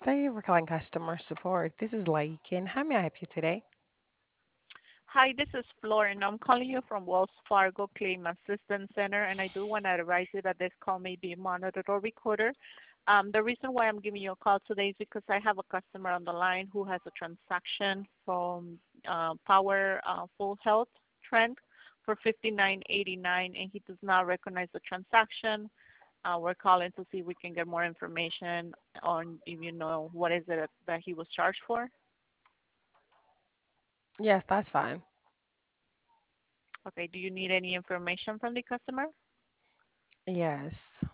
Thank you for calling customer support. This is Lakin. How may I help you today? Hi, this is Florin. I'm calling you from Wells Fargo Claim Assistance Center, and I do want to advise you that this call may be monitored or recorded. The reason why I'm giving you a call today is because I have a customer on the line who has a transaction from Power Full Health Trend for 59.89, and he does not recognize the transaction. We're calling to see if we can get more information on if you know what is it that he was charged for. Yes, that's fine. Okay, do you need any information from the customer? Yes.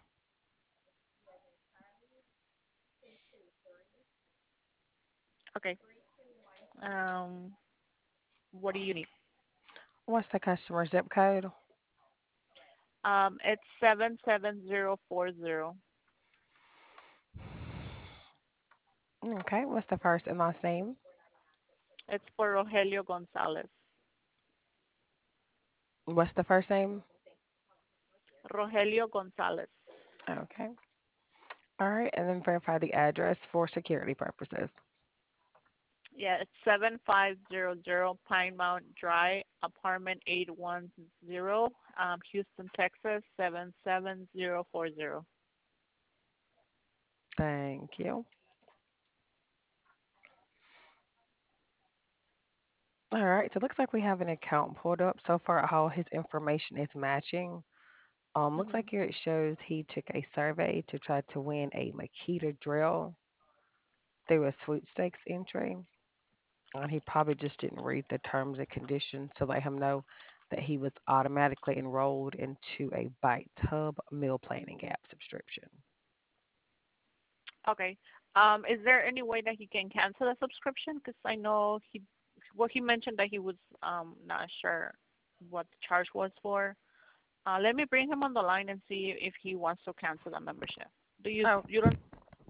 Okay. Um, what do you need? What's the customer zip code? It's 77040. Okay. What's the first and last name? It's for Rogelio Gonzalez. What's the first name? Rogelio Gonzalez. Okay. All right. And then verify the address for security purposes. Yeah, it's 7500 Pine Mountain Drive, apartment 810, Houston, Texas 77040. Thank you. All right. So it looks like we have an account pulled up. So far, all his information is matching. Looks Hmm. like here it shows he took a survey to try to win a Makita drill through a sweepstakes entry. And he probably just didn't read the terms and conditions to let him know that he was automatically enrolled into a Bite Hub meal planning app subscription. Okay. Is there any way that he can cancel the subscription? Because I know he mentioned that he was not sure what the charge was for. Let me bring him on the line and see if he wants to cancel the membership. Do you Oh, you don't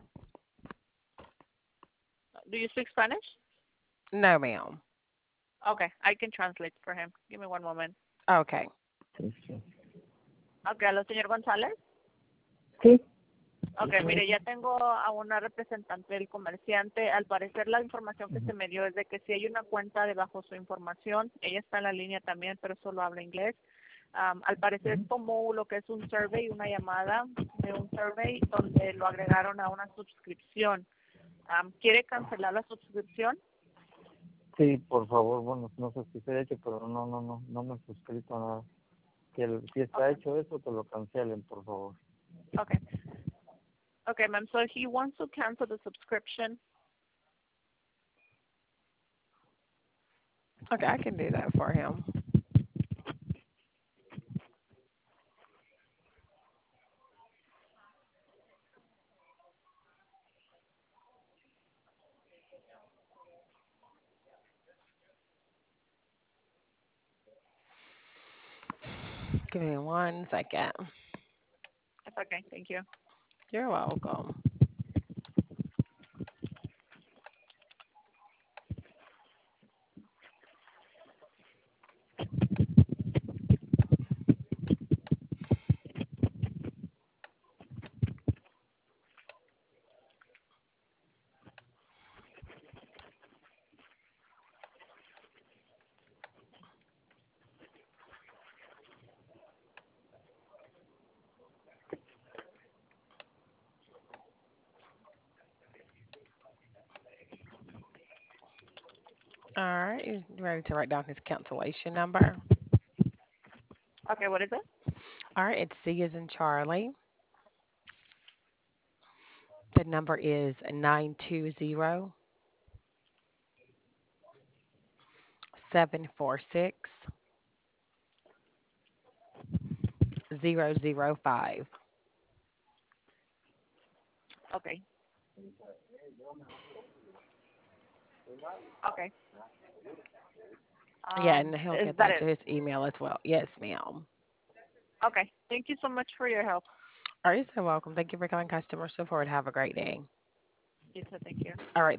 do you speak Spanish? no, ma'am. Okay, I can translate for him. Give me one moment. Okay. Sí, Okay, hello, señor González. sí, Okay, mire, ya tengo a una representante del comerciante. Al parecer la información que se me dio es de que si hay una cuenta debajo su información, ella está en la línea también, pero solo habla inglés. Al parecer tomó lo que es un survey, una llamada de un survey donde lo agregaron a una suscripción. ¿Quiere cancelar la suscripción? sí, por favor, bueno, no sé si se ha hecho, pero no me he suscrito a nada. Si está Okay, hecho eso, que lo cancelen, por favor. okay, okay, ma'am. So he wants to cancel the subscription. Okay, I can do that for him. Give me 1 second. It's okay, thank you. You're welcome. All right. You ready to write down his cancellation number? Okay, what is it? All right. It's C as in Charlie. The number is 920-746-0005. Okay, okay. Yeah, and he'll Is get that that it? to his email as well. Yes, ma'am. Okay, thank you so much for your help. All right, so welcome. Thank you for calling customer support. Have a great day. You too, thank you. All right.